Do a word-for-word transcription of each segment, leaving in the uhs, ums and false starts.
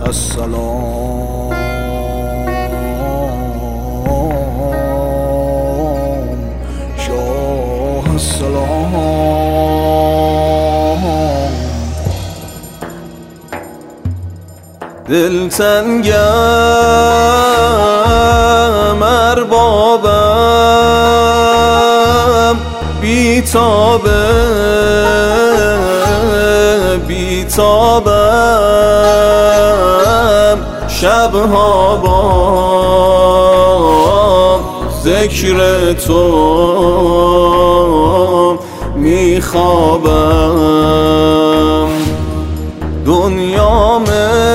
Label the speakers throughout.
Speaker 1: السلام شاه السلام. دلتنگم اربابم بیتابه بیتابم شبها با ذکر تو میخوابم. دنیام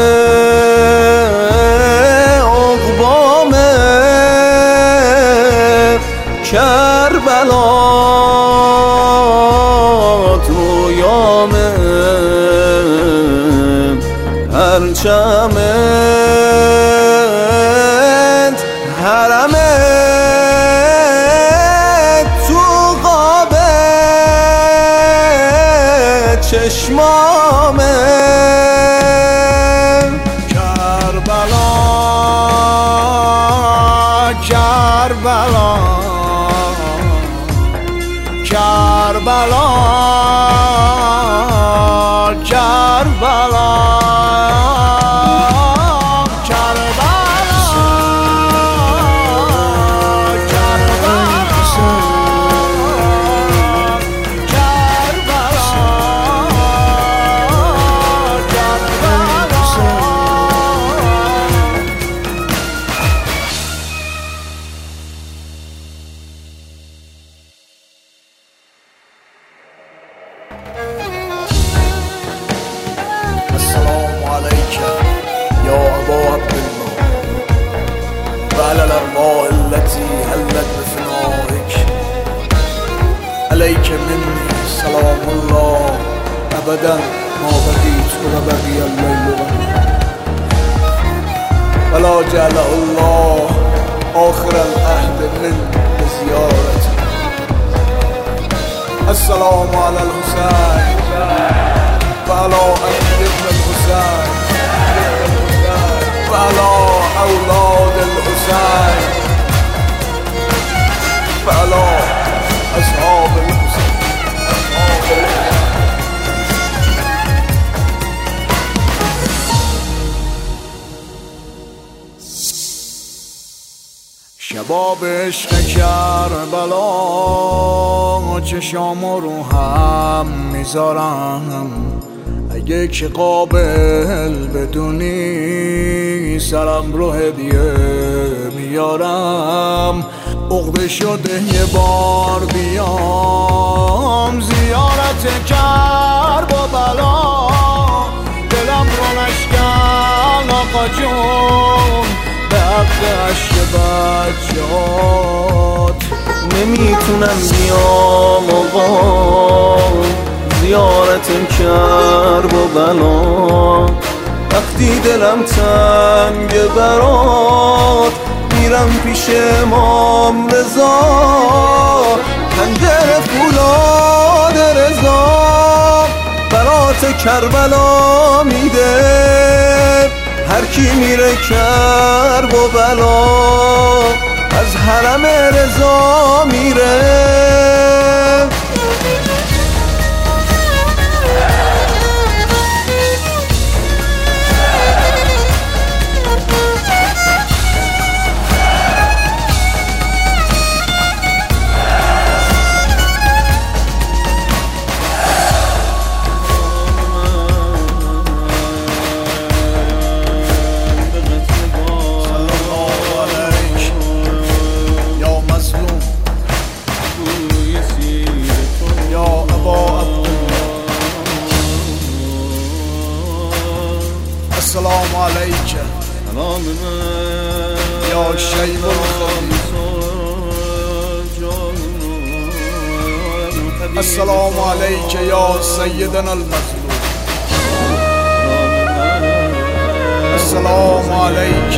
Speaker 1: عقبام کربلا رویام پرچمت حرمت تو قاب چشمامت. کربلا کربلا کربلا کربلا السلام عليك يا أبا عبد الله وعلى الأرواح التي هلت بفنائك. عليك مني سلام الله أبدا ما بقيت ولا بقي الليل ولا جعل الله آخر العهد من بزيارتي. السلام على الحسين وعلى أهل الحسين وعلى أولاد الحسين وعلى أصحاب الحسين أصحاب الحسين. شباب عشق کربلا چشام رو هم میذارم. اگه که قابل بدونی سرم رو هدیه میارم. عقده شده یه بار بیام زیارت کربلا. دلم رو نشکن آقا جون به حق عشق بچهات. نمیتونم بیام آقا زیارت کربلا. وقتی دلم تنگ برات میرم پیش امام رضا. پنجره فولاد رضا برات کربلا میده. هر کی میره کرب و بلا از حرم رضا میره. السلام عليك يا شيب الخليل. السلام عليك يا سيدنا المظلوم. السلام عليك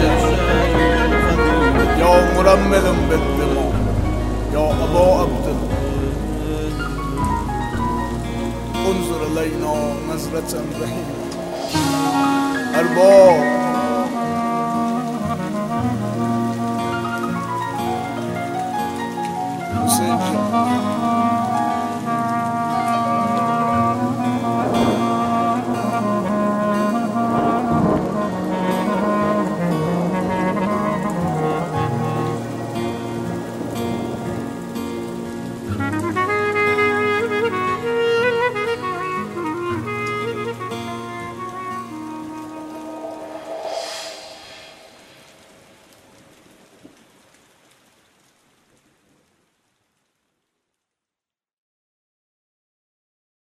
Speaker 1: يا مرمل بالدماء يا أبا عبد الله. انظر إلينا نظرة رحيمة. ارباب